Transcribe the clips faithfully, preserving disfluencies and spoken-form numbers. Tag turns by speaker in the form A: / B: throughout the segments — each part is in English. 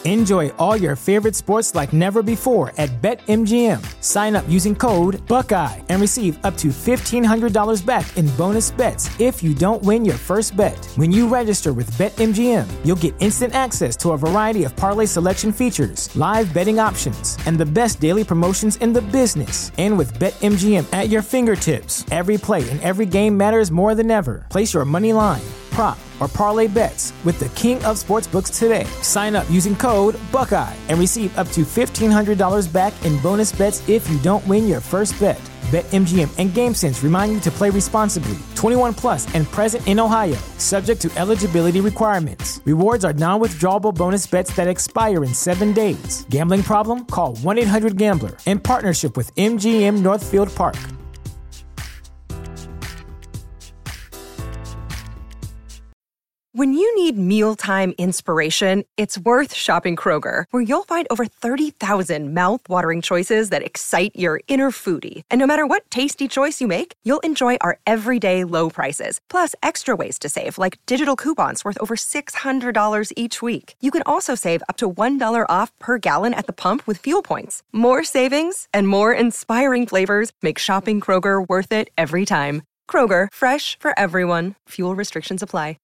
A: Enjoy all your favorite sports like never before at BetMGM. Sign up using code Buckeye and receive up to fifteen hundred dollars back in bonus bets if you don't win your first bet. When you register with BetMGM, you'll get instant access to a variety of parlay selection features, live betting options, and the best daily promotions in the business. And with BetMGM at your fingertips, every play and every game matters more than ever. Place your money line, prop, or parlay bets with the king of sportsbooks today. Sign up using code Buckeye and receive up to fifteen hundred dollars back in bonus bets if you don't win your first bet. BetMGM and GameSense remind you to play responsibly. twenty-one plus and present in Ohio, subject to eligibility requirements. Rewards are non-withdrawable bonus bets that expire in seven days. Gambling problem? Call one eight hundred gambler in partnership with M G M Northfield Park.
B: When you need mealtime inspiration, it's worth shopping Kroger, where you'll find over thirty thousand mouth-watering choices that excite your inner foodie. And no matter what tasty choice you make, you'll enjoy our everyday low prices, plus extra ways to save, like digital coupons worth over six hundred dollars each week. You can also save up to one dollar off per gallon at the pump with fuel points. More savings and more inspiring flavors make shopping Kroger worth it every time. Kroger, fresh for everyone. Fuel restrictions apply.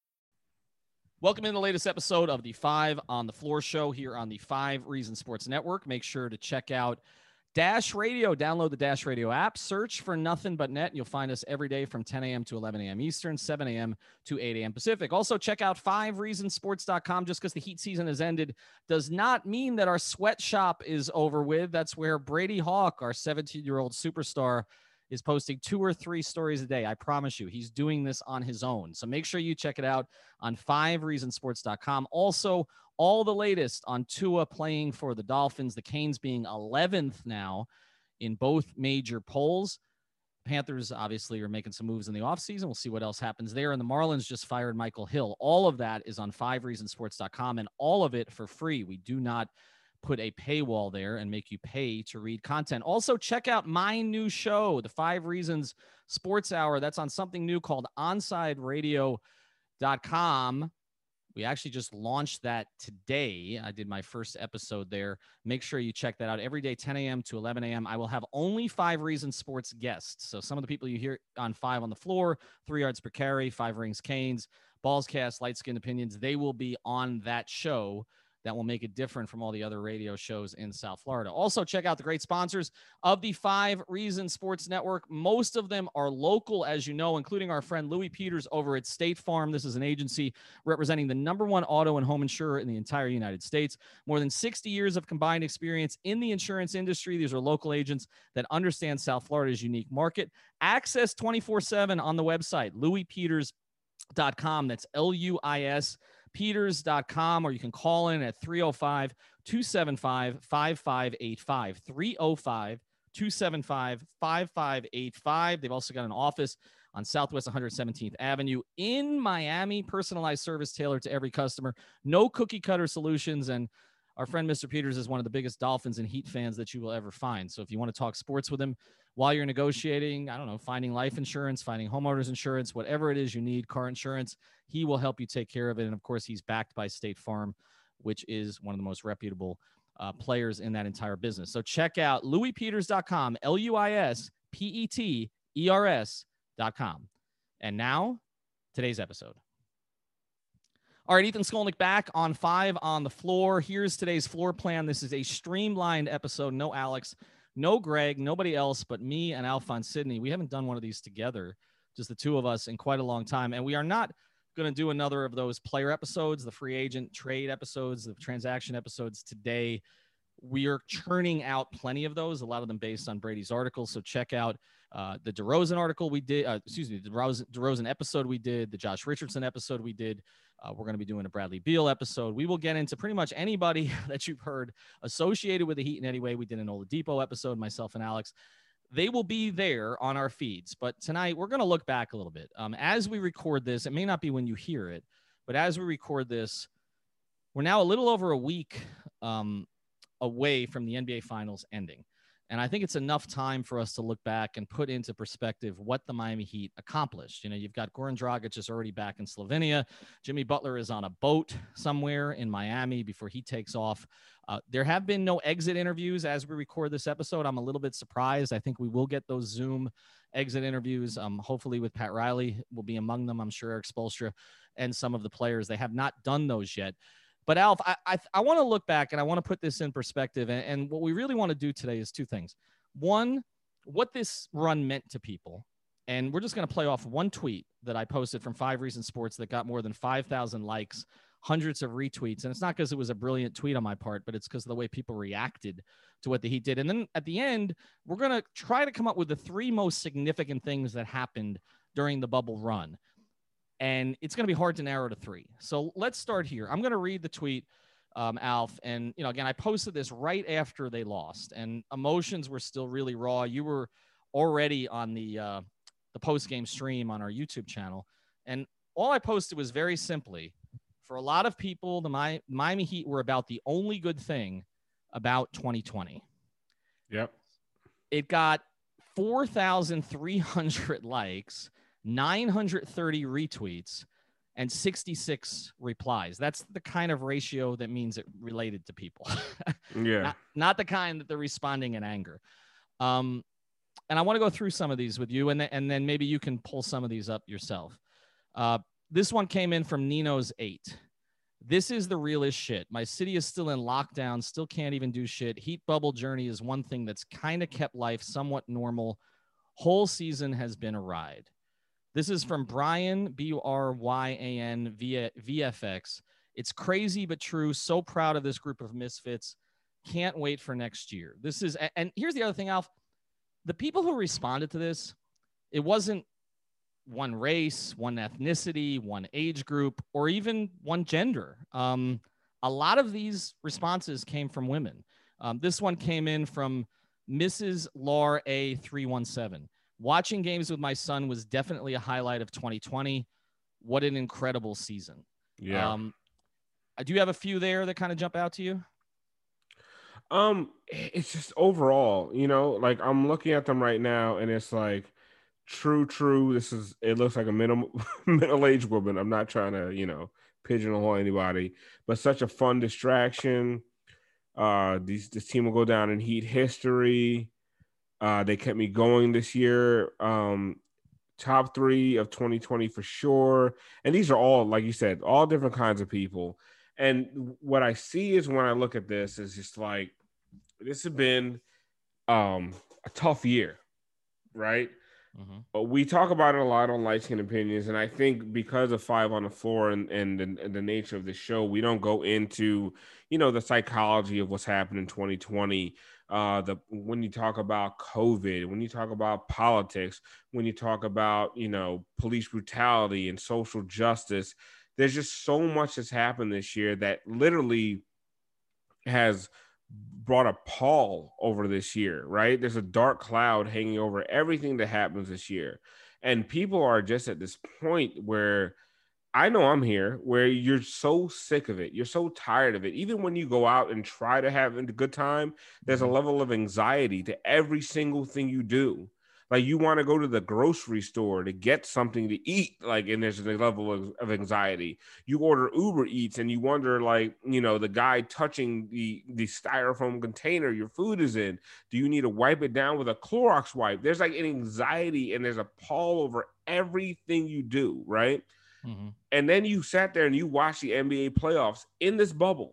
C: Welcome in the latest episode of the Five on the Floor show here on the Five Reasons Sports Network. Make sure to check out Dash Radio. Download the Dash Radio app. Search for Nothing But Net. You'll find us every day from ten a.m. to eleven a.m. Eastern, seven a.m. to eight a.m. Pacific. Also, check out five reasons sports dot com. Just because the heat season has ended does not mean that our sweatshop is over with. That's where Brady Hawk, our seventeen-year-old superstar, is posting two or three stories a day. I promise you, he's doing this on his own. So make sure you check it out on five reasons sports dot com. Also, all the latest on Tua playing for the Dolphins, the Canes being eleventh now in both major polls. Panthers obviously are making some moves in the offseason. We'll see what else happens there. And the Marlins just fired Michael Hill. All of that is on five reasons sports dot com, and all of it for free. We do not put a paywall there and make you pay to read content. Also, check out my new show, the Five Reasons Sports Hour. That's on something new called onside radio dot com. We actually just launched that today. I did my first episode there. Make sure you check that out every day, ten a.m. to eleven a.m. I will have only Five Reasons Sports guests. So some of the people you hear on Five on the Floor, Three Yards Per Carry, Five Rings Canes, Ballscast, Light Skin Opinions, they will be on that show. That will make it different from all the other radio shows in South Florida. Also, check out the great sponsors of the Five Reasons Sports Network. Most of them are local, as you know, including our friend Louis Peters over at State Farm. This is an agency representing the number one auto and home insurer in the entire United States. More than sixty years of combined experience in the insurance industry. These are local agents that understand South Florida's unique market. Access twenty-four seven on the website, louis peters dot com. That's L U I S peters dot com, or you can call in at three oh five, two seven five, five five eight five, three oh five, two seven five, five five eight five. They've also got an office on Southwest one hundred seventeenth Avenue in Miami, personalized service tailored to every customer, no cookie cutter solutions. And our friend Mister Peters is one of the biggest Dolphins and Heat fans that you will ever find. So if you want to talk sports with him while you're negotiating, I don't know, finding life insurance, finding homeowners insurance, whatever it is you need, car insurance, he will help you take care of it. And of course, he's backed by State Farm, which is one of the most reputable uh, players in that entire business. So check out louis peters dot com, L U I S P E T E R S dot com. And now, today's episode. All right, Ethan Skolnick back on Five on the Floor. Here's today's floor plan. This is a streamlined episode. No Alex, no Greg, nobody else but me and Alphonse Sidney. We haven't done one of these together, just the two of us, in quite a long time. And we are not going to do another of those player episodes, the free agent trade episodes, the transaction episodes today. We are churning out plenty of those, a lot of them based on Brady's articles. So check out uh, the DeRozan article we did, uh, excuse me, the DeRozan, DeRozan episode we did, the Josh Richardson episode we did. Uh, we're going to be doing a Bradley Beal episode. We will get into pretty much anybody that you've heard associated with the Heat in any way. We did an Oladipo episode, myself and Alex. They will be there on our feeds. But tonight, we're going to look back a little bit. Um, as we record this, it may not be when you hear it, but as we record this, we're now a little over a week um, away from the N B A Finals ending. And I think it's enough time for us to look back and put into perspective what the Miami Heat accomplished. You know, you've got Goran Dragic is already back in Slovenia. Jimmy Butler is on a boat somewhere in Miami before he takes off. Uh, there have been no exit interviews as we record this episode. I'm a little bit surprised. I think we will get those Zoom exit interviews. Um, hopefully with Pat Riley will be among them. I'm sure Eric Spoelstra and some of the players. They have not done those yet. But Alf, I I, I want to look back and I want to put this in perspective. And, and what we really want to do today is two things. One, what this run meant to people. And we're just going to play off one tweet that I posted from Five Reasons Sports that got more than five thousand likes, hundreds of retweets. And it's not because it was a brilliant tweet on my part, but it's because of the way people reacted to what the Heat did. And then at the end, we're going to try to come up with the three most significant things that happened during the bubble run. And it's going to be hard to narrow to three. So let's start here. I'm going to read the tweet, um, Alf. And, you know, again, I posted this right after they lost and emotions were still really raw. You were already on the, uh, the post-game stream on our YouTube channel. And all I posted was very simply, for a lot of people, the Mi- Miami Heat were about the only good thing about twenty twenty.
D: Yep.
C: It got four thousand three hundred likes, nine hundred thirty retweets, and sixty-six replies. That's the kind of ratio that means it related to people.
D: Yeah.
C: Not, not the kind that they're responding in anger. Um, and I want to go through some of these with you, and, th- and then maybe you can pull some of these up yourself. Uh, this one came in from Nino's eight. This is the realest shit. My city is still in lockdown, still can't even do shit. Heat bubble journey is one thing that's kind of kept life somewhat normal. Whole season has been a ride. This is from Brian, B U R Y A N, V F X. It's crazy but true. So proud of this group of misfits. Can't wait for next year. This is, and here's the other thing, Alf. The people who responded to this, it wasn't one race, one ethnicity, one age group, or even one gender. Um, a lot of these responses came from women. Um, this one came in from Missus Lar A three one seven. Watching games with my son was definitely a highlight of twenty twenty. What an incredible season.
D: Yeah.
C: Um, do you have a few there that kind of jump out to you?
D: Um, it's just overall, you know, like I'm looking at them right now and it's like, true, true. This is, it looks like a middle, middle-aged woman. I'm not trying to, you know, pigeonhole anybody, but such a fun distraction. Uh, these, this team will go down in Heat history. Uh, they kept me going this year. Um, top three of twenty twenty for sure. And these are all, like you said, all different kinds of people. And what I see is when I look at this is just like, this has been um, a tough year, right? Mm-hmm. We talk about it a lot on Light Skin Opinions, and I think because of Five on the Floor and, and, the, and the nature of the show, we don't go into, you know, the psychology of what's happened in twenty twenty. Uh, the when you talk about COVID, when you talk about politics, when you talk about, you know, police brutality and social justice, there's just so much that's happened this year that literally has brought a pall over this year, right? There's a dark cloud hanging over everything that happens this year. And people are just at this point where I know I'm here, where you're so sick of it. You're so tired of it. Even when you go out and try to have a good time, there's a level of anxiety to every single thing you do. Like you want to go to the grocery store to get something to eat, like, and there's a level of, of anxiety. You order Uber Eats and you wonder, like, you know, the guy touching the, the styrofoam container your food is in, do you need to wipe it down with a Clorox wipe? There's like an anxiety and there's a pall over everything you do, right? Mm-hmm. And then you sat there and you watched the N B A playoffs in this bubble.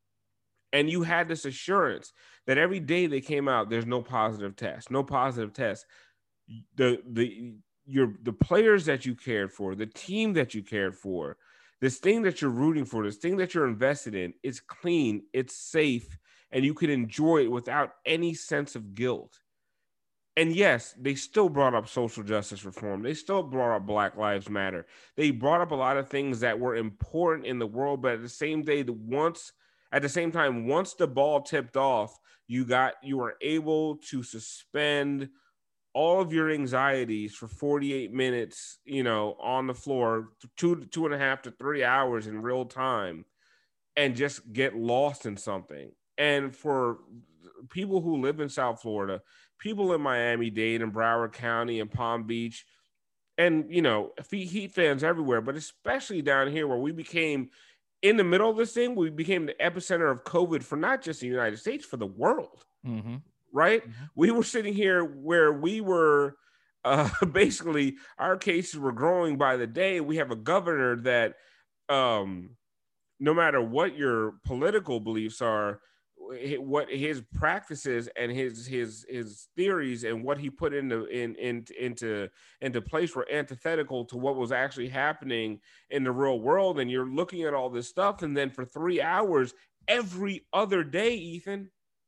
D: And you had this assurance that every day they came out, there's no positive test, no positive test. The the your the players that you cared for, the team that you cared for, this thing that you're rooting for, this thing that you're invested in, it's clean, it's safe, and you can enjoy it without any sense of guilt. And yes, they still brought up social justice reform. They still brought up Black Lives Matter. They brought up a lot of things that were important in the world, but at the same day, the once at the same time, once the ball tipped off, you got you were able to suspend all of your anxieties for forty-eight minutes, you know, on the floor, two, two and a half to three hours in real time, and just get lost in something. And for people who live in South Florida, people in Miami-Dade and Broward County and Palm Beach, and, you know, Heat fans everywhere, but especially down here where we became in the middle of this thing, we became the epicenter of COVID for not just the United States, for the world,
C: mm-hmm.
D: right?
C: Mm-hmm.
D: We were sitting here where we were uh, basically our cases were growing by the day. We have a governor that um, no matter what your political beliefs are, what his practices and his his his theories and what he put into in, in into into place were antithetical to what was actually happening in the real world. And you're looking at all this stuff, and then for three hours every other day, Ethan,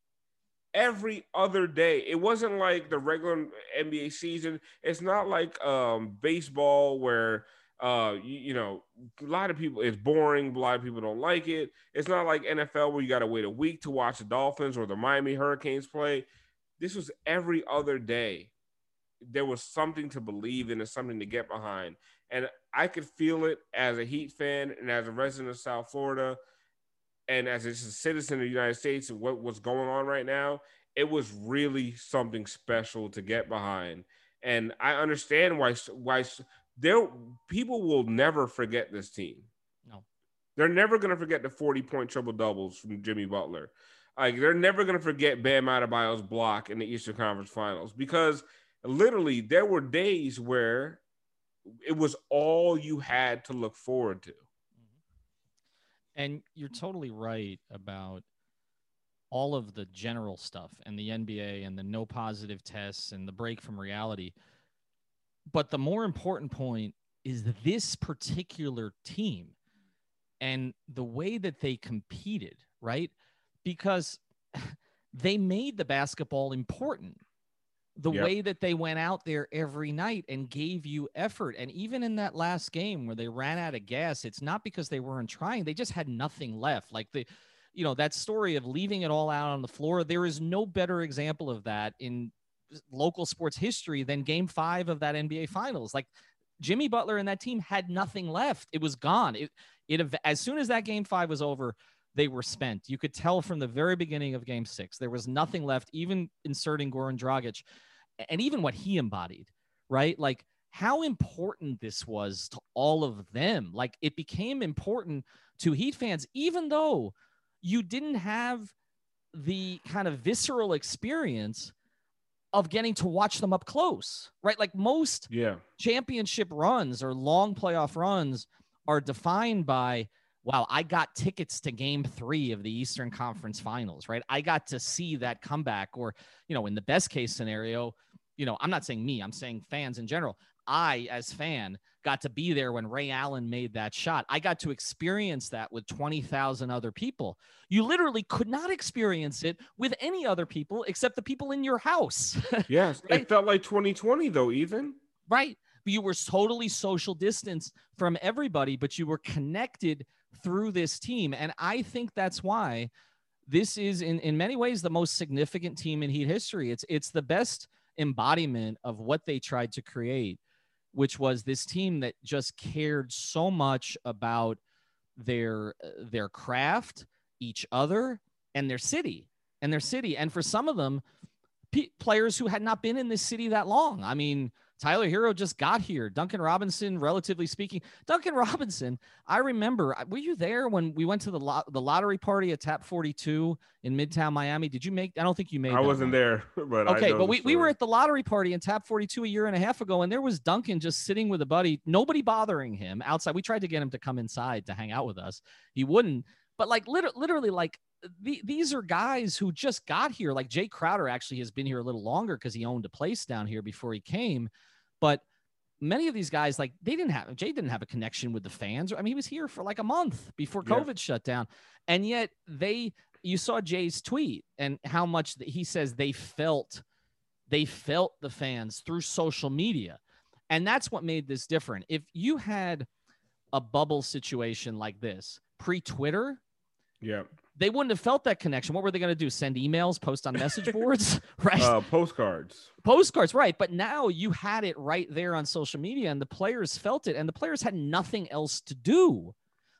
D: every other day. It wasn't like the regular N B A season. It's not like um, baseball where Uh, you, you know, a lot of people, it's boring. A lot of people don't like it. It's not like N F L where you got to wait a week to watch the Dolphins or the Miami Hurricanes play. This was every other day. There was something to believe in and something to get behind. And I could feel it as a Heat fan and as a resident of South Florida and as a citizen of the United States and what was going on right now. It was really something special to get behind. And I understand why, why, There, people will never forget this team.
C: No,
D: they're never going to forget the forty-point triple doubles from Jimmy Butler. Like they're never going to forget Bam Adebayo's block in the Eastern Conference Finals, because literally there were days where it was all you had to look forward to.
C: And you're totally right about all of the general stuff and the N B A and the no positive tests and the break from reality. But the more important point is this particular team and the way that they competed, right? Because they made the basketball important. The
D: yep.
C: way that they went out there every night and gave you effort. And even in that last game where they ran out of gas, it's not because they weren't trying. They just had nothing left. Like the, you know, that story of leaving it all out on the floor. There is no better example of that in local sports history than game five of that N B A finals. Like Jimmy Butler and that team had nothing left. It was gone. It, it, as soon as that game five was over, they were spent. You could tell from the very beginning of game six, there was nothing left, even inserting Goran Dragic and even what he embodied, right? Like how important this was to all of them. Like it became important to Heat fans, even though you didn't have the kind of visceral experience of getting to watch them up close, right? Like most
D: yeah.
C: championship runs or long playoff runs are defined by, wow, I got tickets to game three of the Eastern Conference Finals, right? I got to see that comeback. Or, you know, in the best case scenario, you know, I'm not saying me, I'm saying fans in general. I, as fan, got to be there when Ray Allen made that shot. I got to experience that with twenty thousand other people. You literally could not experience it with any other people except the people in your house.
D: Yes,
C: right?
D: It felt like twenty twenty though, Ethan.
C: Right. You were totally social distance from everybody, but you were connected through this team. And I think that's why this is in, in many ways the most significant team in Heat history. It's, it's the best embodiment of what they tried to create, which was this team that just cared so much about their, their craft, each other, and their city and their city. And for some of them, p- players who had not been in this city that long. I mean, Tyler Hero just got here. Duncan Robinson, relatively speaking. Duncan Robinson, I remember, were you there when we went to the lot, the lottery party at Tap forty-two in Midtown Miami? Did you make, I don't think you made
D: I
C: that
D: wasn't
C: one.
D: there, but
C: okay,
D: I know
C: but we,
D: the
C: we were
D: story.
C: at the lottery party in Tap forty-two a year and a half ago, and there was Duncan just sitting with a buddy, nobody bothering him outside. We tried to get him to come inside to hang out with us. He wouldn't, but like lit- literally like, The, these are guys who just got here. Like Jay Crowder actually has been here a little longer because he owned a place down here before he came. But many of these guys, like they didn't have, Jay didn't have a connection with the fans. I mean, he was here for like a month before COVID yeah. shut down. And yet they, you saw Jay's tweet and how much he says they felt, they felt the fans through social media. And that's what made this different. If you had a bubble situation like this pre-Twitter,
D: yeah,
C: they wouldn't have felt that connection. What were they going to do? Send emails, post on message boards, right?
D: Uh, postcards.
C: Postcards, right. But now you had it right there on social media and the players felt it and the players had nothing else to do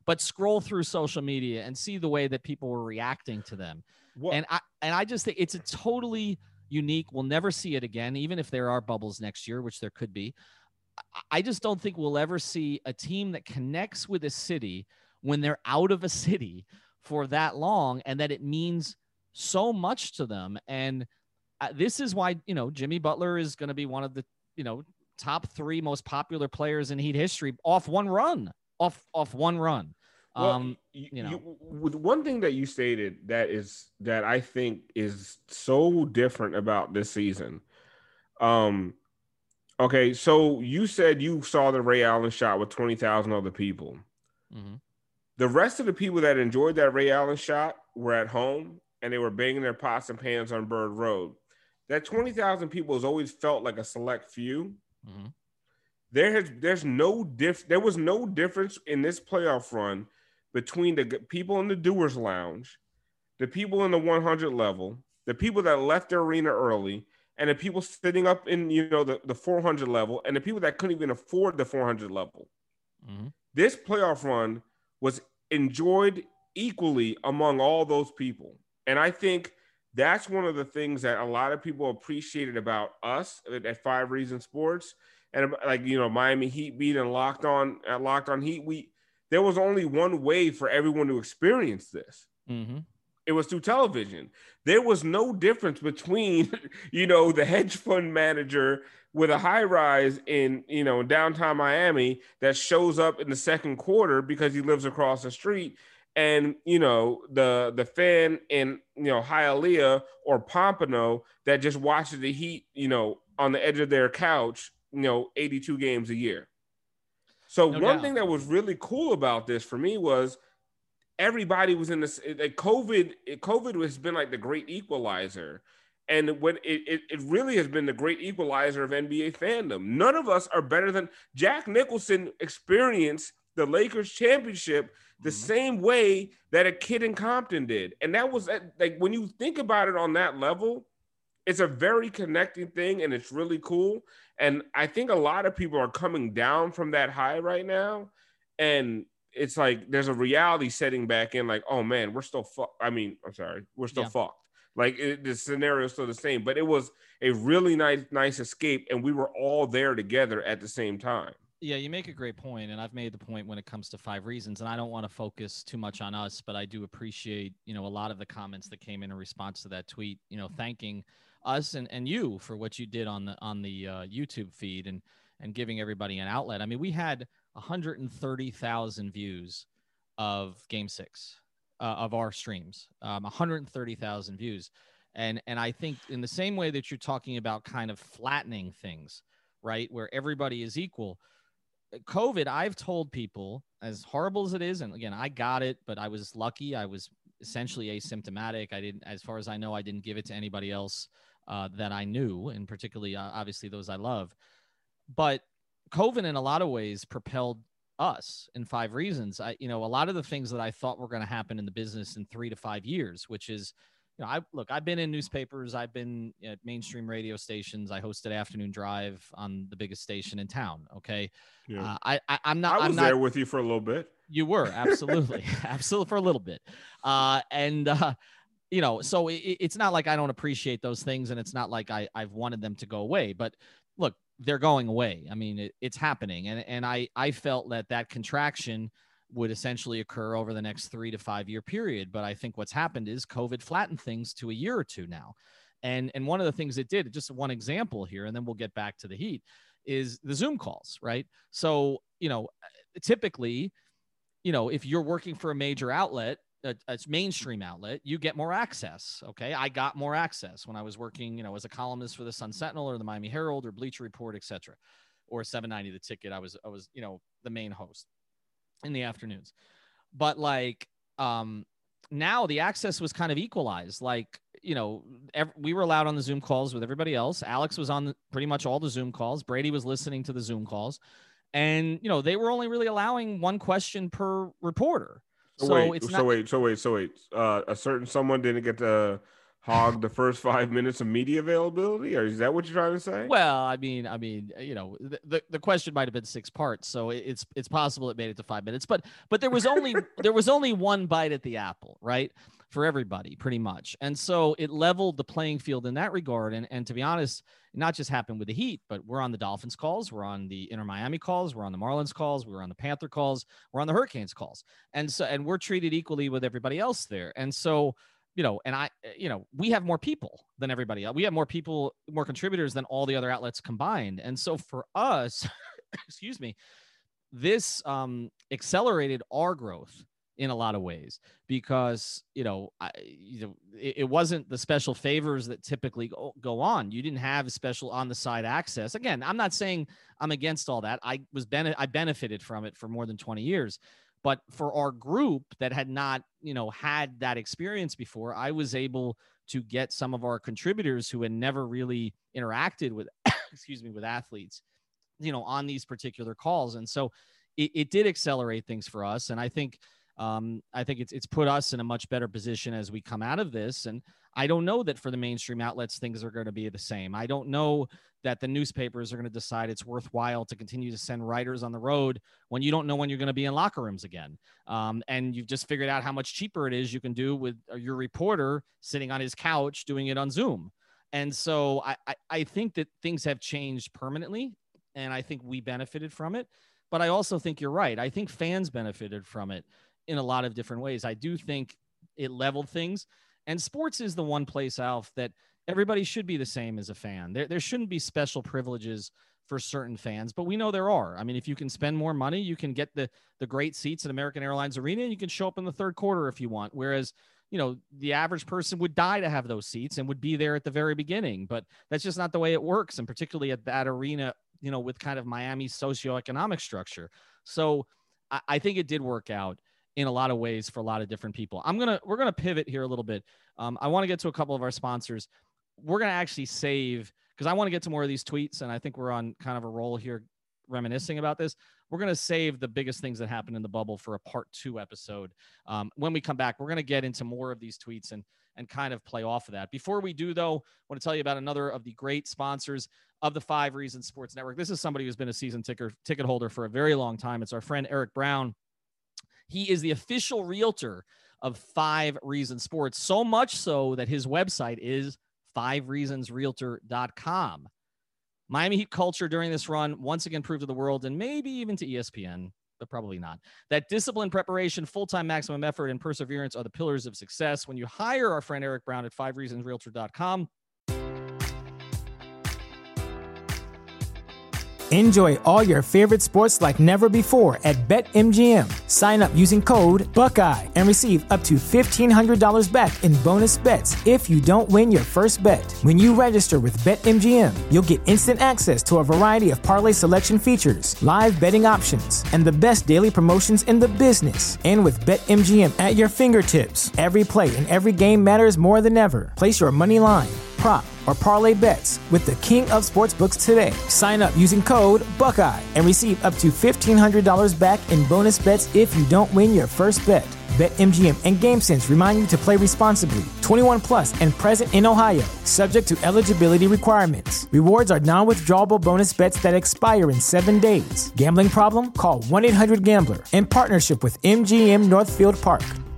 C: but scroll through social media and see the way that people were reacting to them. What? And I, and I just think it's a totally unique. We'll never see it again, even if there are bubbles next year, which there could be. I just don't think we'll ever see a team that connects with a city when they're out of a city for that long, and that it means so much to them. And uh, this is why, you know, Jimmy Butler is going to be one of the, you know, top three most popular players in Heat history off one run, off, off one run.
D: Well,
C: um,
D: you,
C: you know,
D: you, with one thing that you stated that is, that I think is so different about this season. Um, okay. So you said you saw the Ray Allen shot with twenty thousand other people. Mm-hmm. The rest of the people that enjoyed that Ray Allen shot were at home and they were banging their pots and pans on Bird Road. That twenty thousand people has always felt like a select few. Mm-hmm. There has, there's no diff. There was no difference in this playoff run between the people in the Doers Lounge, the people in the one hundred level, the people that left the arena early, and the people sitting up in, you know, the, the four hundred level, and the people that couldn't even afford the four hundred level. Mm-hmm. This playoff run was enjoyed equally among all those people. And I think that's one of the things that a lot of people appreciated about us at Five Reasons Sports. And like, you know, Miami Heat beat and Locked On at Locked On Heat, we, there was only one way for everyone to experience this. Mm-hmm. It was through television. There was no difference between, you know, the hedge fund manager with a high rise in, you know, downtown Miami that shows up in the second quarter because he lives across the street, and, you know, the the fan in, you know, Hialeah or Pompano that just watches the Heat, you know, on the edge of their couch, you know, eighty-two games a year. So no one doubt. thing that was really cool about this for me was everybody was in this. Like COVID, COVID has been like the great equalizer. And when it, it, it really has been the great equalizer of N B A fandom. None of us are better than Jack Nicholson experienced the Lakers championship the mm-hmm. same way that a kid in Compton did. And that was like, when you think about it on that level, it's a very connecting thing and it's really cool. And I think a lot of people are coming down from that high right now. And it's like, there's a reality setting back in, like, oh man, we're still fucked. I mean, I'm sorry, we're still yeah. fucked. Like it, the scenario is still the same, but it was a really nice, nice escape. And we were all there together at the same time.
C: Yeah, you make a great point, and I've made the point when it comes to Five Reasons, and I don't want to focus too much on us, but I do appreciate, you know, a lot of the comments that came in in response to that tweet, you know, thanking us and, and you for what you did on the on the uh, YouTube feed and and giving everybody an outlet. I mean, we had one hundred thirty thousand views of Game Six uh, of our streams, um, one hundred thirty thousand views, and and I think in the same way that you're talking about kind of flattening things, right, where everybody is equal. COVID, I've told people, as horrible as it is, and again, I got it, but I was lucky. I was essentially asymptomatic. I didn't, as far as I know, I didn't give it to anybody else uh, that I knew, and particularly, uh, obviously, those I love. But COVID, in a lot of ways, propelled us in Five Reasons. I, you know, a lot of the things that I thought were going to happen in the business in three to five years, which is, you know, I look, I've been in newspapers, I've been at mainstream radio stations. I hosted Afternoon Drive on the biggest station in town. Okay. Yeah. Uh, I, I, I'm not,
D: I was
C: I'm not,
D: there with you for a little bit.
C: You were absolutely, absolutely for a little bit. Uh, and, uh, you know, so it, it's not like I don't appreciate those things, and it's not like I, I've wanted them to go away, but look, they're going away. I mean, it, it's happening. And, and I, I felt that that contraction would essentially occur over the next three to five year period. But I think what's happened is COVID flattened things to a year or two now. And, and one of the things it did, just one example here, and then we'll get back to the Heat, is the Zoom calls, right? So, you know, typically, you know, if you're working for a major outlet, a, a mainstream outlet, you get more access. Okay. I got more access when I was working, you know, as a columnist for the Sun Sentinel or the Miami Herald or Bleacher Report, et cetera, or seven ninety The Ticket. I was, I was, you know, the main host in the afternoons. But like, um, now the access was kind of equalized. Like, you know, every, we were allowed on the Zoom calls with everybody else. Alex was on the, pretty much all the Zoom calls. Brady was listening to the Zoom calls, and, you know, they were only really allowing one question per reporter.
D: So,
C: so
D: wait,
C: it's
D: so
C: not,
D: wait, so wait, so wait, uh, a certain someone didn't get to hog the first five minutes of media availability, or is that what you're trying to say?
C: Well, I mean, I mean, you know, the, the, the question might have been six parts, so it's it's possible it made it to five minutes, but but there was only there was only one bite at the apple, right, for everybody, pretty much, and so it leveled the playing field in that regard. And and to be honest, it not just happened with the Heat, but we're on the Dolphins calls, we're on the Inter Miami calls, we're on the Marlins calls, we're on the Panther calls, we're on the Hurricanes calls, and so and we're treated equally with everybody else there, and so. You know, and I, you know, we have more people than everybody else. We have more people, more contributors than all the other outlets combined. And so for us, excuse me, this um, accelerated our growth in a lot of ways because, you know, I, you know, it, it wasn't the special favors that typically go, go on. You didn't have special on the side access. Again, I'm not saying I'm against all that. I was bene- I benefited from it for more than twenty years. But for our group that had not, you know, had that experience before, I was able to get some of our contributors who had never really interacted with, excuse me, with athletes, you know, on these particular calls. And so it, it did accelerate things for us. And I think, um, I think it's, it's put us in a much better position as we come out of this. And I don't know that for the mainstream outlets, things are going to be the same. I don't know that the newspapers are going to decide it's worthwhile to continue to send writers on the road when you don't know when you're going to be in locker rooms again. Um, and you've just figured out how much cheaper it is you can do with your reporter sitting on his couch doing it on Zoom. And so I, I, I think that things have changed permanently, and I think we benefited from it. But I also think you're right. I think fans benefited from it in a lot of different ways. I do think it leveled things. And sports is the one place, Alf, that everybody should be the same as a fan. There, there shouldn't be special privileges for certain fans, but we know there are. I mean, if you can spend more money, you can get the the great seats at American Airlines Arena, and you can show up in the third quarter if you want. Whereas, you know, the average person would die to have those seats and would be there at the very beginning. But that's just not the way it works, and particularly at that arena, you know, with kind of Miami's socioeconomic structure. So I, I think it did work out in a lot of ways for a lot of different people. I'm gonna we're gonna pivot here a little bit. Um, I want to get to a couple of our sponsors. We're going to actually save, because I want to get to more of these tweets, and I think we're on kind of a roll here reminiscing about this. We're going to save the biggest things that happened in the bubble for a part two episode. Um, when we come back, we're going to get into more of these tweets and, and kind of play off of that. Before we do, though, I want to tell you about another of the great sponsors of the Five Reasons Sports Network. This is somebody who's been a season ticker, ticket holder for a very long time. It's our friend Eric Brown. He is the official realtor of Five Reasons Sports, so much so that his website is five reasons realtor dot com. Miami Heat culture during this run once again proved to the world, and maybe even to E S P N, but probably not, that discipline, preparation, full-time maximum effort, and perseverance are the pillars of success. When you hire our friend Eric Brown at five reasons realtor dot com,
A: enjoy all your favorite sports like never before at BetMGM. Sign up using code Buckeye and receive up to fifteen hundred dollars back in bonus bets if you don't win your first bet. When you register with BetMGM, you'll get instant access to a variety of parlay selection features, live betting options, and the best daily promotions in the business. And with BetMGM at your fingertips, every play and every game matters more than ever. Place your money line, prop, or parlay bets with the king of sportsbooks today. Sign up using code Buckeye and receive up to fifteen hundred dollars back in bonus bets if you don't win your first bet. BetMGM and GameSense remind you to play responsibly. twenty-one plus and present in Ohio, subject to eligibility requirements. Rewards are non-withdrawable bonus bets that expire in seven days. Gambling problem? Call one eight hundred gambler in partnership with M G M Northfield Park.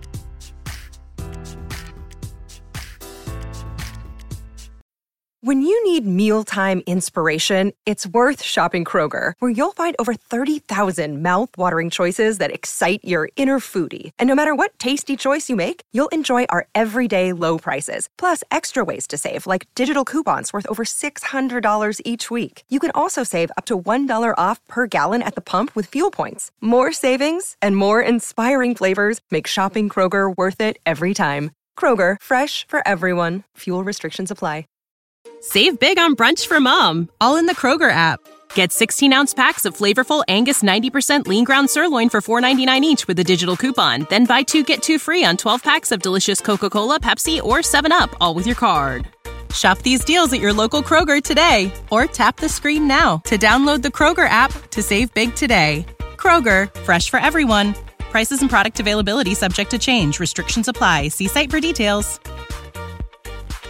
B: When you need mealtime inspiration, it's worth shopping Kroger, where you'll find over thirty thousand mouth-watering choices that excite your inner foodie. And no matter what tasty choice you make, you'll enjoy our everyday low prices, plus extra ways to save, like digital coupons worth over six hundred dollars each week. You can also save up to one dollar off per gallon at the pump with fuel points. More savings and more inspiring flavors make shopping Kroger worth it every time. Kroger, fresh for everyone. Fuel restrictions apply.
E: Save big on brunch for mom, all in the Kroger app. Get sixteen-ounce packs of flavorful Angus ninety percent lean ground sirloin for four ninety-nine each with a digital coupon. Then buy two, get two free on twelve packs of delicious Coca-Cola, Pepsi, or seven up, all with your card. Shop these deals at your local Kroger today, or tap the screen now to download the Kroger app to save big today. Kroger, fresh for everyone. Prices and product availability subject to change. Restrictions apply. See site for details.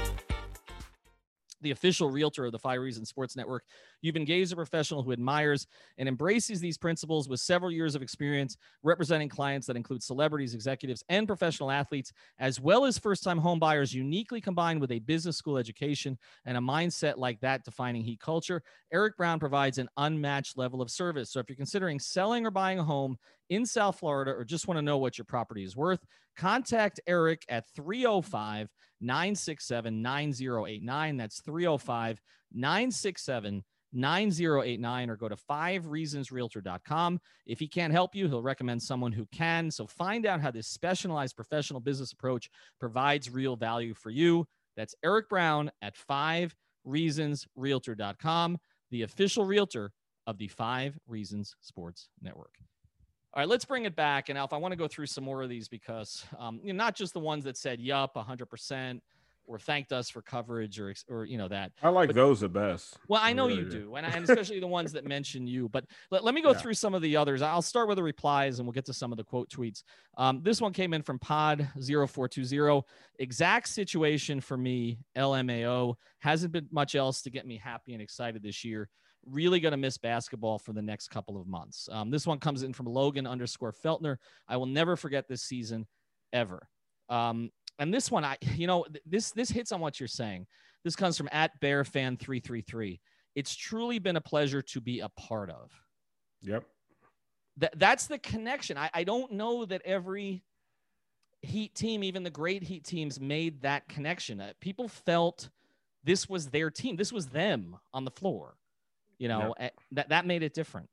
C: the official realtor of the Five Reasons Sports Network. You've engaged a professional who admires and embraces these principles with several years of experience representing clients that include celebrities, executives, and professional athletes, as well as first-time home buyers, uniquely combined with a business school education and a mindset like that defining Heat culture. Eric Brown provides an unmatched level of service. So if you're considering selling or buying a home in South Florida or just want to know what your property is worth, contact Eric at three oh five, nine six seven, nine oh eight nine. That's three oh five, nine six seven, nine oh eight nine, or go to five reasons realtor dot com. If he can't help you, he'll recommend someone who can. So find out how this specialized professional business approach provides real value for you. That's Eric Brown at five reasons realtor dot com, the official realtor of the Five Reasons Sports Network. All right, let's bring it back. And Alf, I want to go through some more of these because um, you know, not just the ones that said, yup, one hundred percent, or thanked us for coverage or, or you know, that.
D: I like
C: but,
D: those the best.
C: Well, I know
D: really
C: you
D: do.
C: do. And, and especially the ones that mention you. But let, let me go yeah. through some of the others. I'll start with the replies and we'll get to some of the quote tweets. Um, this one came in from pod zero four two zero. Exact situation for me, L M A O. Hasn't been much else to get me happy and excited this year. Really going to miss basketball for the next couple of months. Um, this one comes in from Logan underscore Feltner. I will never forget this season ever. Um, and this one, I, you know, this, this hits on what you're saying. This comes from at Bear Fan three three three. It's truly been a pleasure to be a part of.
D: Yep.
C: That that's the connection. I, I don't know that every Heat team, even the great Heat teams, made that connection. Uh, people felt this was their team. This was them on the floor. You know, yep. that, that made it different.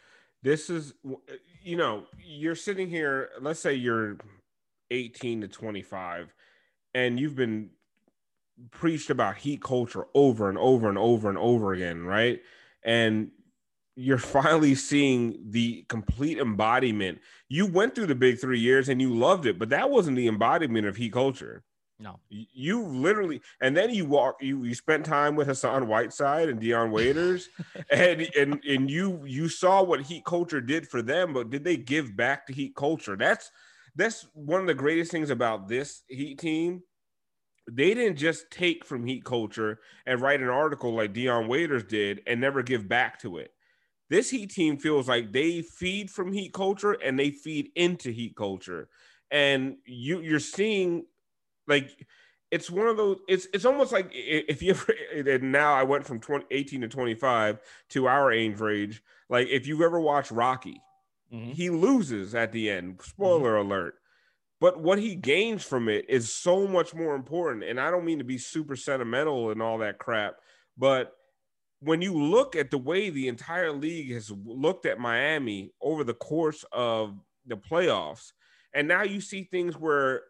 D: This is, you know, you're sitting here, let's say you're eighteen to twenty-five, and you've been preached about Heat culture over and over and over and over again, right? And you're finally seeing the complete embodiment. You went through the big three years and you loved it, but that wasn't the embodiment of Heat culture.
C: No,
D: you literally, and then you walk, you, you spent time with Hassan Whiteside and Dion Waiters, and, and, and you, you saw what Heat culture did for them, but did they give back to Heat culture? That's, that's one of the greatest things about this Heat team. They didn't just take from Heat culture and write an article like Dion Waiters did and never give back to it. This Heat team feels like they feed from Heat culture and they feed into Heat culture. And you, you're seeing, like, it's one of those, it's it's almost like if you ever, and now I went from twenty, eighteen to twenty-five to our age range. Like, if you've ever watched Rocky, mm-hmm. he loses at the end, spoiler mm-hmm. alert. But what he gains from it is so much more important. And I don't mean to be super sentimental and all that crap, but when you look at the way the entire league has looked at Miami over the course of the playoffs, and now you see things where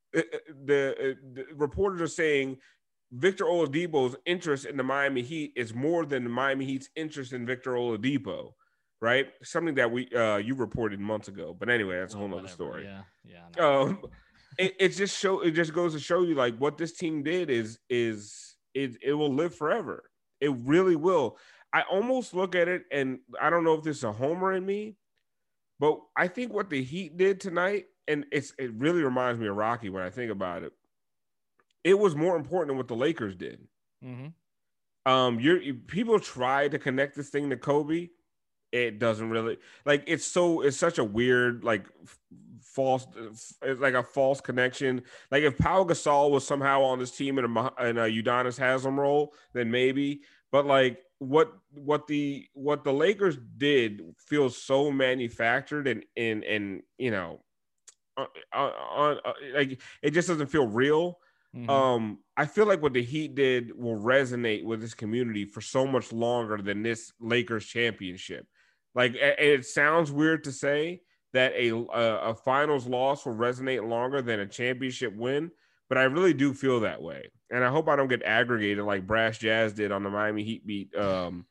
D: The, the reporters are saying Victor Oladipo's interest in the Miami Heat is more than the Miami Heat's interest in Victor Oladipo, right? Something that we uh, you reported months ago. But anyway, that's a whole oh, other story.
C: Yeah, yeah. No.
D: Um, it, it just show it just goes to show you, like, what this team did is is it it will live forever. It really will. I almost look at it, and I don't know if this is a homer in me, but I think what the Heat did tonight. And it's it really reminds me of Rocky when I think about it. It was more important than what the Lakers did. Mm-hmm. Um, you're you, people try to connect this thing to Kobe. It doesn't really, like, it's so it's such a weird, like, f- false, it's like a false connection. Like, if Pau Gasol was somehow on this team in a in a Udonis Haslem role, then maybe. But, like, what what the what the Lakers did feels so manufactured and and and you know. On, on, on like it just doesn't feel real. Mm-hmm. Um, I feel like what the Heat did will resonate with this community for so much longer than this Lakers championship. Like, it sounds weird to say that a a, a finals loss will resonate longer than a championship win, but I really do feel that way. And I hope I don't get aggregated like Brash Jazz did on the Miami Heat Beat um,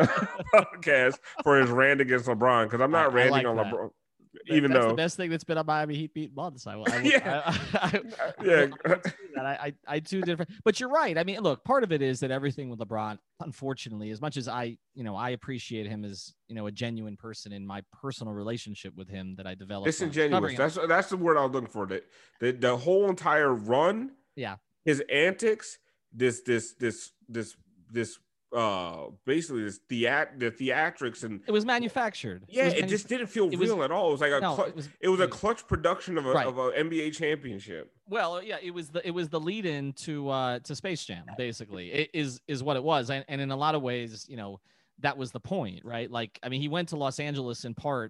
D: podcast for his rant against LeBron, because I'm not I, ranting I like on that. LeBron. Even
C: that's
D: though
C: the best thing that's been on Miami Heat beat months. I, I, I,
D: yeah,
C: I, I, I,
D: yeah.
C: I, I, I too different. But you're right. I mean, look, part of it is that everything with LeBron, unfortunately, as much as I, you know, I appreciate him as, you know, a genuine person in my personal relationship with him that I developed.
D: Disingenuous. That's that's the word I was looking for. The, the the whole entire run.
C: Yeah.
D: His antics. This this this this this uh basically this theat the theatrics and
C: it was manufactured.
D: Yeah,
C: it, was
D: it
C: manu-
D: just didn't feel
C: it
D: real
C: was,
D: at all. It was like a
C: no,
D: cl-
C: it was,
D: it was
C: it
D: a
C: was,
D: clutch production of a
C: right.
D: of a N B A championship.
C: Well, yeah, it was the it was the lead in to uh to Space Jam, basically. It is is what it was. And, and in a lot of ways, you know, that was the point, right? Like, I mean, he went to Los Angeles in part.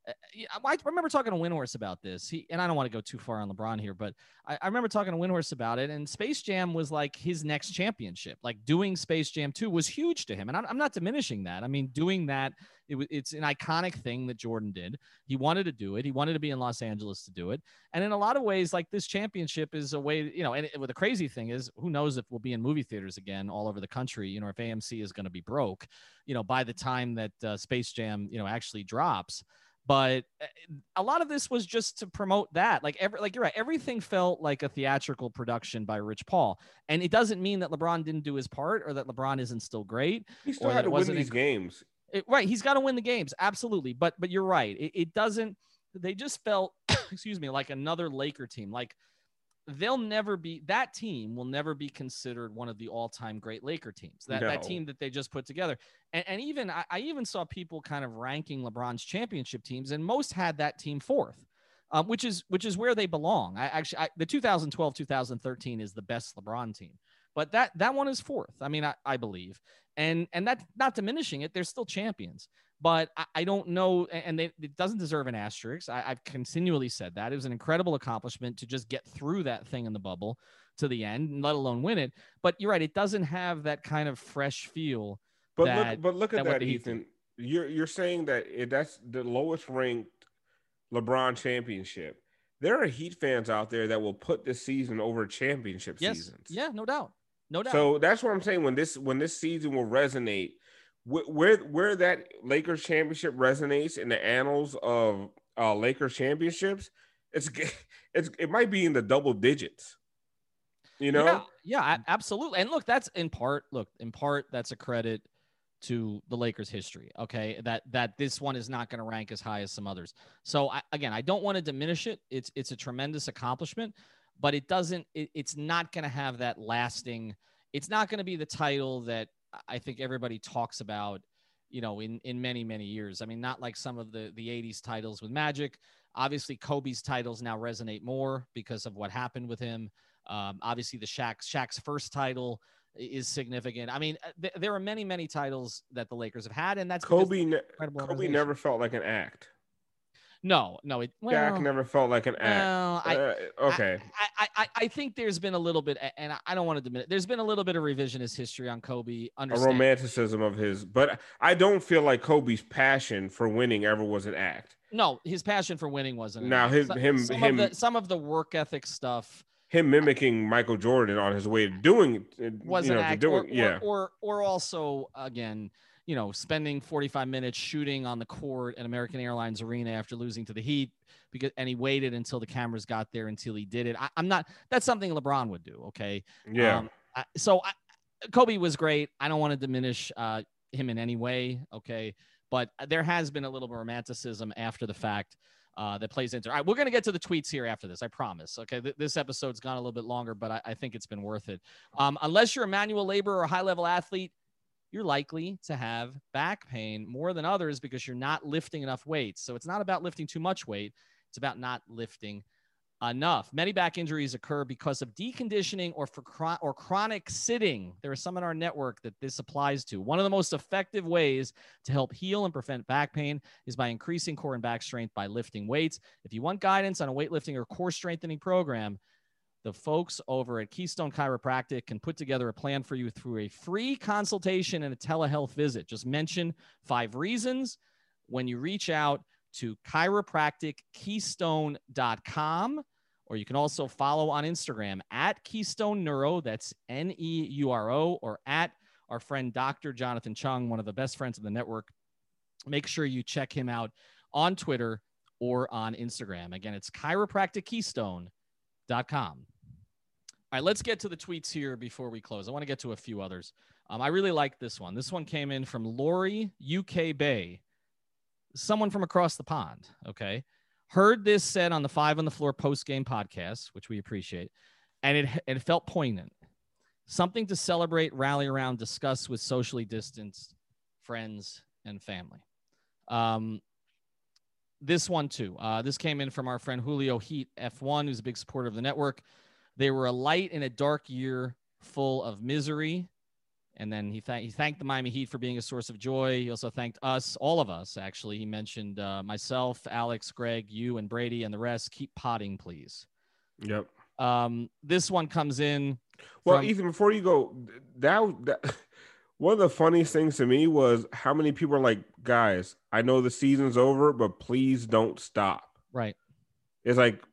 C: I remember talking to Windhorst about this. He and I don't want to go too far on LeBron here, but I, I remember talking to Windhorst about it. And Space Jam was like his next championship. Like doing Space Jam two was huge to him, and I'm, I'm not diminishing that. I mean, doing that it was it's an iconic thing that Jordan did. He wanted to do it. He wanted to be in Los Angeles to do it. And in a lot of ways, like this championship is a way, you know. And it, well, the crazy thing is, who knows if we'll be in movie theaters again all over the country? You know, if A M C is going to be broke, you know, by the time that uh, Space Jam, you know, actually drops. But a lot of this was just to promote that. Like every, like you're right. Everything felt like a theatrical production by Rich Paul. And it doesn't mean that LeBron didn't do his part or that LeBron isn't still great.
D: He still had to win these
C: inc-
D: games.
C: It, right. He's got to win the games. Absolutely. But, but you're right. It, it doesn't, they just felt, excuse me, like another Laker team. Like they'll never be, that team will never be considered one of the all-time great Laker teams. That,
D: No.
C: that team that they just put together. And, and even, I, I even saw people kind of ranking LeBron's championship teams, and most had that team fourth, um, which is, which is where they belong. I actually, I, the two thousand twelve, two thousand thirteen is the best LeBron team, but that, that one is fourth. I mean, I, I believe, and, and that's not diminishing it. They're still champions. But I, I don't know, and they, it doesn't deserve an asterisk. I, I've continually said that. It was an incredible accomplishment to just get through that thing in the bubble to the end, let alone win it. But you're right, it doesn't have that kind of fresh feel.
D: But
C: that,
D: look, but look at
C: that,
D: that, Ethan. You're you're saying that it, that's the lowest ranked LeBron championship. There are Heat fans out there that will put this season over championship
C: yes.
D: seasons.
C: Yeah, no doubt, no doubt.
D: So that's what I'm saying. When this when this season will resonate. Where where that Lakers championship resonates in the annals of uh, Lakers championships, it's it's it might be in the double digits. You know?
C: Yeah, yeah, absolutely. And look, that's in part. Look, in part, that's a credit to the Lakers' history. Okay, that that this one is not going to rank as high as some others. So I, again, I don't want to diminish it. It's it's a tremendous accomplishment, but it doesn't. It, it's not going to have that lasting. It's not going to be the title that I think everybody talks about, you know, in, in many, many years. I mean, not like some of the, the eighties titles with Magic. Obviously, Kobe's titles now resonate more because of what happened with him. Um, obviously, the Shaq's, Shaq's first title is significant. I mean, th- there are many, many titles that the Lakers have had, and that's
D: Kobe. Ne- Kobe never felt like an act.
C: No, no, it well,
D: Shaq never felt like an act.
C: Well, I,
D: uh, okay.
C: I, I, I think there's been a little bit, and I don't want to diminish. There's been a little bit of revisionist history on Kobe.
D: A romanticism of his, but I don't feel like Kobe's passion for winning ever was an act.
C: No, his passion for winning wasn't.
D: Now his
C: some,
D: him
C: some
D: him
C: of the, some of the work ethic stuff.
D: Him mimicking Michael Jordan on his way to doing
C: was
D: you know,
C: an act,
D: doing,
C: or,
D: yeah,
C: or, or or also again, you know, spending forty-five minutes shooting on the court at American Airlines Arena after losing to the Heat, because and he waited until the cameras got there until he did it. I, I'm not. That's something LeBron would do. Okay.
D: Yeah.
C: Um, I, so I, Kobe was great. I don't want to diminish uh, him in any way. Okay, but there has been a little bit of romanticism after the fact. Uh, that plays into. All right, we're going to get to the tweets here after this. I promise. Okay, Th- this episode's gone a little bit longer, but I, I think it's been worth it. Um, unless you're a manual laborer or a high-level athlete, you're likely to have back pain more than others because you're not lifting enough weights. So it's not about lifting too much weight. It's about not lifting enough. Many back injuries occur because of deconditioning or for chron- or chronic sitting. There are some in our network that this applies to. One of the most effective ways to help heal and prevent back pain is by increasing core and back strength by lifting weights. If you want guidance on a weightlifting or core strengthening program, the folks over at Keystone Chiropractic can put together a plan for you through a free consultation and a telehealth visit. Just mention five reasons when you reach out to chiropractic keystone dot com, or you can also follow on Instagram at Keystone Neuro, that's N E U R O, or at our friend Doctor Jonathan Chung, one of the best friends of the network. Make sure you check him out on Twitter or on Instagram. Again, it's chiropractic keystone dot com. All right, let's get to the tweets here before we close. I want to get to a few others. Um, I really like this one. This one came in from Lori U K Bay, someone from across the pond, okay? Heard this said on the Five on the Floor post-game podcast, which we appreciate, and it, it felt poignant. Something to celebrate, rally around, discuss with socially distanced friends and family. Um, this one too. Uh, this came in from our friend Julio Heat F one, who's a big supporter of the network. They were a light in a dark year full of misery. And then he, th- he thanked the Miami Heat for being a source of joy. He also thanked us, all of us, actually. He mentioned uh, myself, Alex, Greg, you, and Brady, and the rest. Keep potting, please.
D: Yep.
C: Um, this one comes in.
D: Well,
C: from-
D: Ethan, before you go, that, that one of the funniest things to me was how many people are like, guys, I know the season's over, but please don't stop.
C: Right.
D: It's like,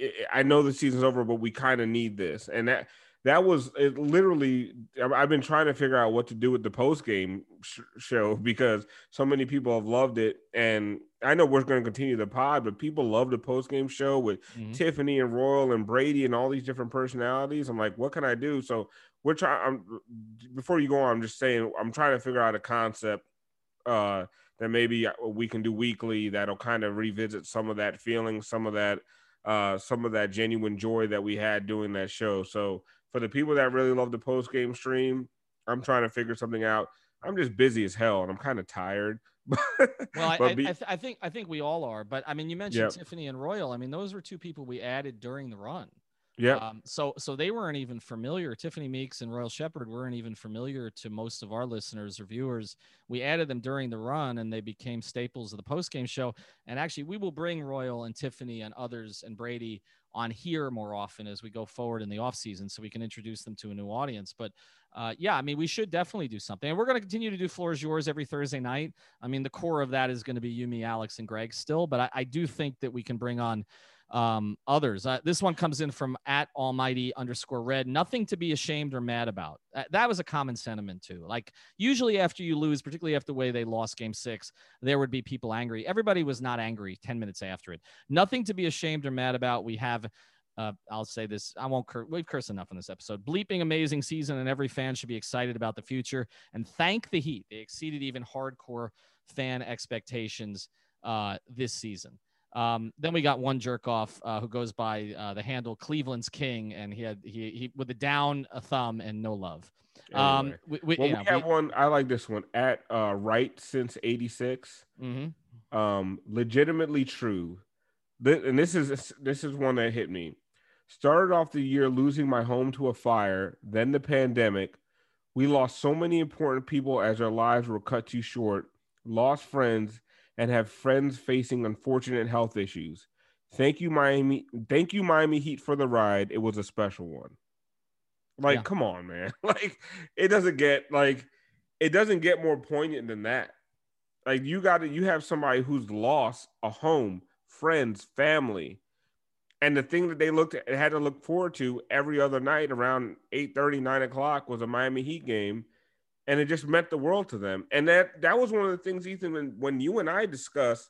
D: I know the season's over, but we kind of need this. And that that was it literally, I've been trying to figure out what to do with the post-game sh- show because so many people have loved it. And I know we're going to continue the pod, but people love the post-game show with mm-hmm. Tiffany and Royal and Brady and all these different personalities. I'm like, what can I do? So we're trying, before you go on, I'm just saying, I'm trying to figure out a concept uh, that maybe we can do weekly that'll kind of revisit some of that feeling, some of that, uh, some of that genuine joy that we had doing that show. So for the people that really love the post-game stream, I'm trying to figure something out. I'm just busy as hell and I'm kind of tired.
C: Well, I,
D: but
C: I,
D: be-
C: I, th- I think I think we all are. But I mean, you mentioned
D: Yep.
C: Tiffany and Royal. I mean, those were two people we added during the run.
D: Yeah.
C: Um, so so they weren't even familiar. Tiffany Meeks and Royal Shepherd weren't even familiar to most of our listeners or viewers. We added them during the run, and they became staples of the postgame show. And actually, we will bring Royal and Tiffany and others and Brady on here more often as we go forward in the off season, so we can introduce them to a new audience. But uh, yeah, I mean, we should definitely do something, and we're going to continue to do Floor is Yours every Thursday night. I mean, the core of that is going to be you, me, Alex, and Greg still, but I, I do think that we can bring on um, others. Uh, this one comes in from at almighty underscore red. Nothing to be ashamed or mad about. Uh, that was a common sentiment too. Like usually after you lose, particularly after the way they lost game six, there would be people angry. Everybody was not angry ten minutes after it. Nothing to be ashamed or mad about. We have, uh, I'll say this, I won't curse. We've cursed enough in this episode. Bleeping amazing season, and every fan should be excited about the future. And thank the Heat. They exceeded even hardcore fan expectations uh, this season. Um, then we got one jerk off uh, who goes by uh, the handle Cleveland's King, and he had he he with a down a thumb and no love. Um,
D: anyway.
C: we, we,
D: well,
C: you know,
D: we have
C: we,
D: one. I like this one at uh, right since eighty-six.
C: Mm-hmm.
D: Um, legitimately true. Th- and this is this is one that hit me. Started off the year losing my home to a fire, then the pandemic. We lost so many important people as our lives were cut too short. Lost friends. And have friends facing unfortunate health issues. Thank you, Miami. Thank you, Miami Heat, for the ride. It was a special one. Like, yeah. Come on, man. Like, it doesn't get like, it doesn't get more poignant than that. Like, you got to, you have somebody who's lost a home, friends, family, and the thing that they looked at, had to look forward to every other night around eight thirty, nine o'clock was a Miami Heat game. And it just meant the world to them. And that that was one of the things, Ethan, when, when you and I discussed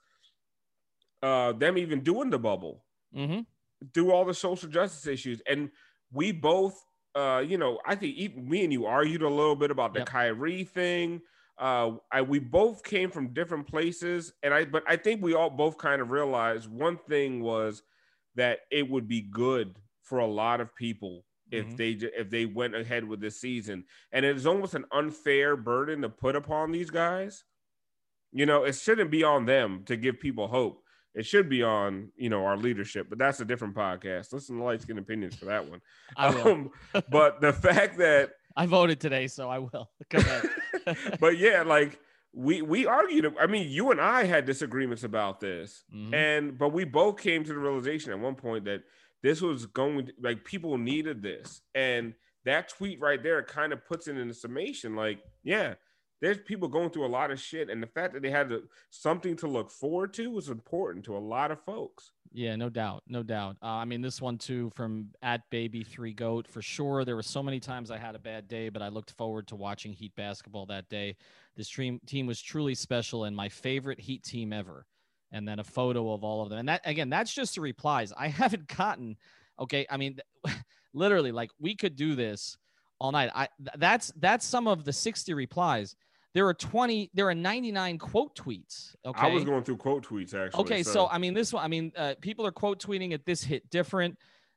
D: uh, them even doing the bubble,
C: mm-hmm.
D: do all the social justice issues. And we both, uh, you know, I think even me and you argued a little bit about the
C: yep.
D: Kyrie thing. Uh, I, we both came from different places. and I, But I think we all both kind of realized one thing was that it would be good for a lot of people if mm-hmm. they if they went ahead with this season. And it is almost an unfair burden to put upon these guys. You know, it shouldn't be on them to give people hope. It should be on, you know, our leadership, but that's a different podcast. Listen to Light Skin Opinions for that one.
C: I will.
D: Um, but the fact that
C: I voted today, so I will. Go ahead.
D: But yeah, like we we argued. I mean, you and I had disagreements about this,
C: mm-hmm.
D: and but we both came to the realization at one point that this was going to, like, people needed this. And that tweet right there kind of puts it in the summation. Like, yeah, there's people going through a lot of shit. And the fact that they had to, something to look forward to was important to a lot of folks.
C: Yeah, no doubt. No doubt. Uh, I mean, this one too, from at baby three goat, for sure. There were so many times I had a bad day, but I looked forward to watching Heat basketball that day. This team, team was truly special and my favorite Heat team ever. And then a photo of all of them. And that, again, that's just the replies. I haven't gotten, okay, I mean, literally, like, we could do this all night. I that's that's some of the sixty replies. There are twenty, there are ninety-nine quote tweets. Okay.
D: I was going through quote tweets, actually.
C: Okay,
D: so,
C: so I mean, this one, I mean, uh, people are quote tweeting it. This hit different.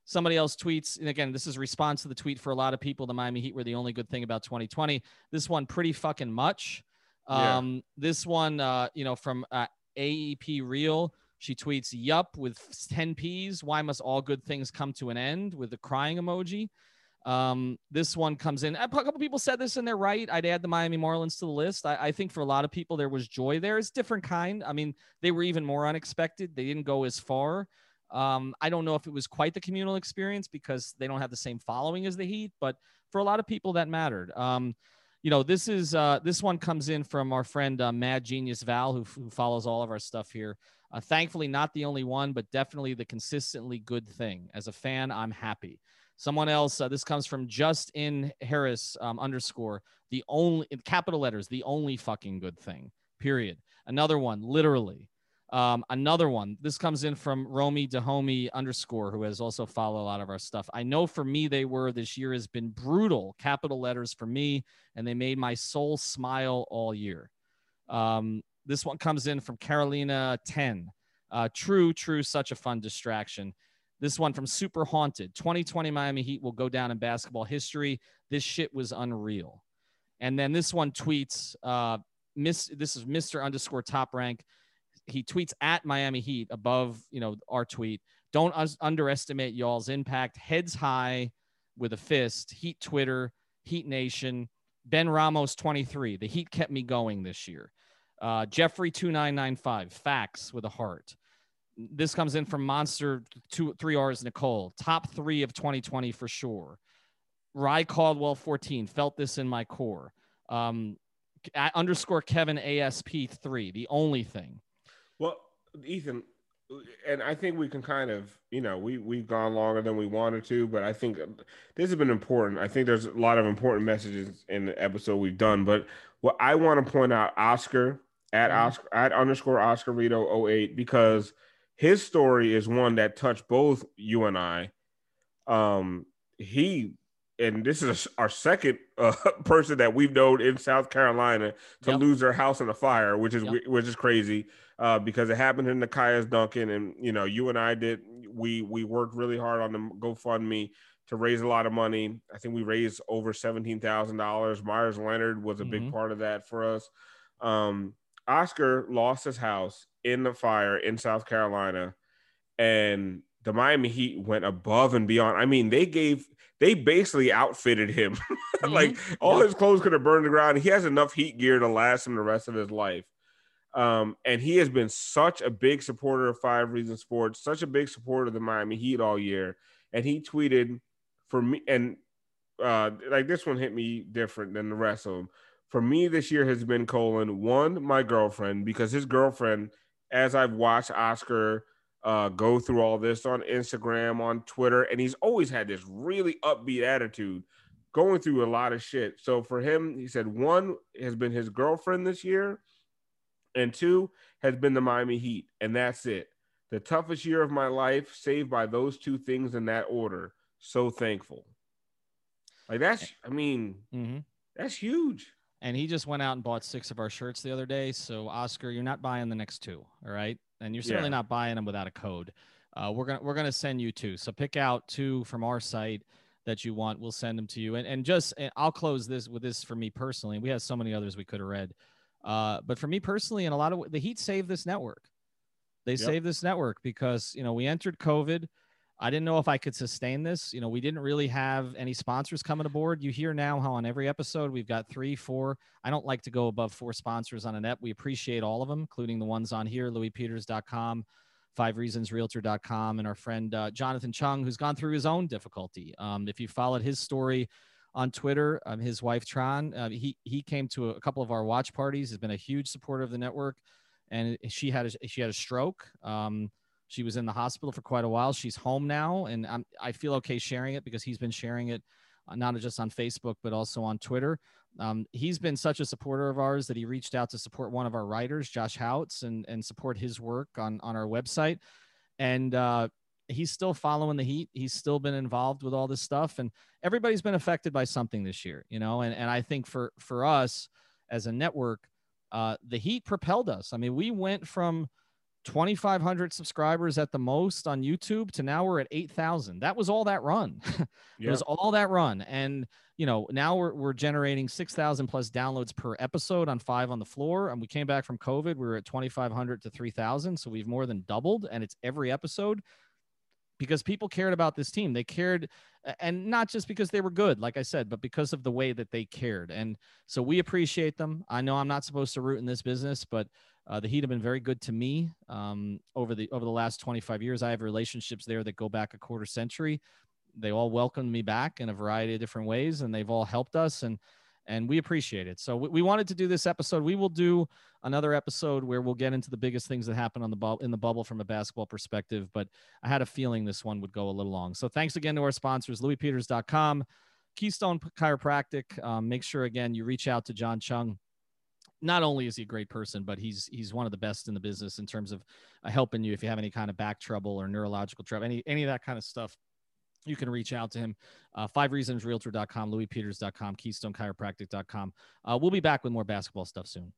C: Somebody else tweets, and again, this is a response to the tweet for a lot of people. The Miami Heat were the only good thing about twenty twenty. This one, pretty fucking much. Um, yeah. This one, uh, you know, from uh, A E P Real, she tweets, yup, with ten P's. Why must all good things come to an end? With the crying emoji. Um, this one comes in. A couple people said this, and they're right. I'd add the Miami Marlins to the list. I, I think for a lot of people, there was joy there. It's different kind. I mean, they were even more unexpected. They didn't go as far. Um, I don't know if it was quite the communal experience because they don't have the same following as the Heat, but for a lot of people that mattered. Um, you know, this is, uh, this one comes in from our friend, uh, Mad Genius Val, who, who follows all of our stuff here. Uh, thankfully not the only one, but definitely the consistently good thing. As a fan, I'm happy. Someone else, uh, this comes from Just in Harris, um, underscore, the only, in capital letters, the only fucking good thing, period. Another one, literally. Um, another one, this comes in from Romy Dahomey underscore, who has also followed a lot of our stuff. I know for me, they were, this year has been brutal, capital letters for me, and they made my soul smile all year. Um, this one comes in from Carolina ten. Uh, true, true, such a fun distraction. This one from Super Haunted. twenty twenty Miami Heat will go down in basketball history. This shit was unreal. And then this one tweets, uh, miss, this is Mister underscore top rank. He tweets at Miami Heat above, you know, our tweet. Don't un- underestimate y'all's impact. Heads high with a fist. Heat Twitter, Heat Nation. Ben Ramos twenty-three. The Heat kept me going this year. Uh, Jeffrey two nine nine five. Facts with a heart. This comes in from Monster two three R's Nicole. Top three of twenty twenty for sure. Rye Caldwell fourteen. Felt this in my core. Um, at underscore Kevin A S P three. The only thing.
D: Well, Ethan, and I think we can kind of, you know, we, we've gone longer than we wanted to, but I think this has been important. I think there's a lot of important messages in the episode we've done, but what I want to point out, Oscar, at mm-hmm. Oscar, at underscore Oscar Rito oh eight, because his story is one that touched both you and I. Um, he, and this is our second uh, person that we've known in South Carolina to yep. lose their house in a fire, which is yep. which is crazy uh, because it happened in the Nikias Duncan, and you know, you and I did we we worked really hard on the GoFundMe to raise a lot of money. I think we raised over seventeen thousand dollars. Myers Leonard was a mm-hmm. big part of that for us. Um, Oscar lost his house in the fire in South Carolina, and the Miami Heat went above and beyond. I mean, they gave, they basically outfitted him. Mm-hmm. Like all yeah. his clothes could have burned to the ground. He has enough heat gear to last him the rest of his life. Um, and he has been such a big supporter of Five Reasons Sports, such a big supporter of the Miami Heat all year. And he tweeted for me, and uh, like this one hit me different than the rest of them. For me, this year has been colon one, my girlfriend, because his girlfriend, as I've watched Oscar Uh, go through all this on Instagram, on Twitter, and he's always had this really upbeat attitude, going through a lot of shit. So for him, he said one has been his girlfriend this year, and two has been the Miami Heat, and that's it. The toughest year of my life, saved by those two things in that order. So thankful. Like that's, I mean, mm-hmm. that's huge.
C: And he just went out and bought six of our shirts the other day. So Oscar, you're not buying the next two, all right? And you're certainly yeah. not buying them without a code. Uh, we're gonna we're gonna send you two. So pick out two from our site that you want. We'll send them to you. And and just and I'll close this with this for me personally. We have so many others we could have read, uh, but for me personally, and a lot of the Heat saved this network. They yep. saved this network because you know we entered COVID. I didn't know if I could sustain this. You know, we didn't really have any sponsors coming aboard. You hear now how on every episode we've got three, four. I don't like to go above four sponsors on a net. We appreciate all of them, including the ones on here, louis peters dot com, five reasons realtor dot com, and our friend uh, Jonathan Chung, who's gone through his own difficulty. Um, if you followed his story on Twitter, um, his wife, Tron, uh, he, he came to a, a couple of our watch parties, has been a huge supporter of the network, and she had a, she had a stroke. Um, She was in the hospital for quite a while. She's home now, and I'm, I feel okay sharing it because he's been sharing it uh, not just on Facebook, but also on Twitter. Um, he's been such a supporter of ours that he reached out to support one of our writers, Josh Houts, and, and support his work on, on our website. And uh, he's still following the Heat. He's still been involved with all this stuff, and everybody's been affected by something this year, you know? And, and I think for, for us as a network, uh, the Heat propelled us. I mean, we went from twenty-five hundred subscribers at the most on YouTube to now we're at eight thousand. That was all that run. It
D: Yeah.
C: was all that run. And, you know, now we're, we're generating six thousand plus downloads per episode on Five on the Floor. And we came back from COVID. We were at twenty-five hundred to three thousand. So we've more than doubled, and it's every episode because people cared about this team. They cared, and not just because they were good, like I said, but because of the way that they cared. And so we appreciate them. I know I'm not supposed to root in this business, but Uh, the Heat have been very good to me um, over the over the last twenty-five years. I have relationships there that go back a quarter century. They all welcomed me back in a variety of different ways, and they've all helped us, and and we appreciate it. So we, we wanted to do this episode. We will do another episode where we'll get into the biggest things that happen on the bu- in the bubble from a basketball perspective, but I had a feeling this one would go a little long. So thanks again to our sponsors, Louis Peters dot com, Keystone Chiropractic. Um, make sure, again, you reach out to John Chung. Not only is he a great person, but he's he's one of the best in the business in terms of uh, helping you if you have any kind of back trouble or neurological trouble, any any of that kind of stuff. You can reach out to him. Uh, five reasons realtor dot com, Louis Peters dot com, Keystone Chiropractic dot com. Uh, we'll be back with more basketball stuff soon.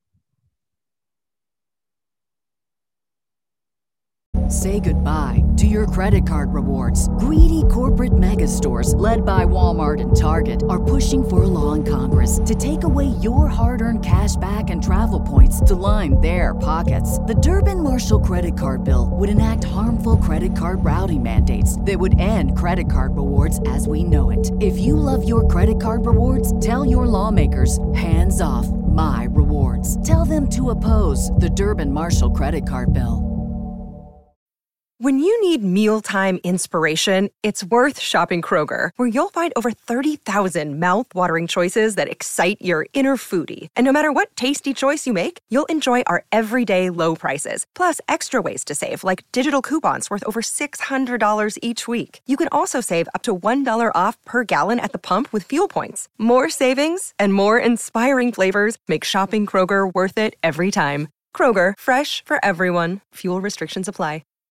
F: Say goodbye to your credit card rewards. Greedy corporate mega stores, led by Walmart and Target, are pushing for a law in Congress to take away your hard-earned cash back and travel points to line their pockets. The Durbin-Marshall credit card bill would enact harmful credit card routing mandates that would end credit card rewards as we know it. If you love your credit card rewards, tell your lawmakers, hands off my rewards. Tell them to oppose the Durbin-Marshall credit card bill.
B: When you need mealtime inspiration, it's worth shopping Kroger, where you'll find over thirty thousand mouth-watering choices that excite your inner foodie. And no matter what tasty choice you make, you'll enjoy our everyday low prices, plus extra ways to save, like digital coupons worth over six hundred dollars each week. You can also save up to one dollar off per gallon at the pump with fuel points. More savings and more inspiring flavors make shopping Kroger worth it every time. Kroger, fresh for everyone. Fuel restrictions apply.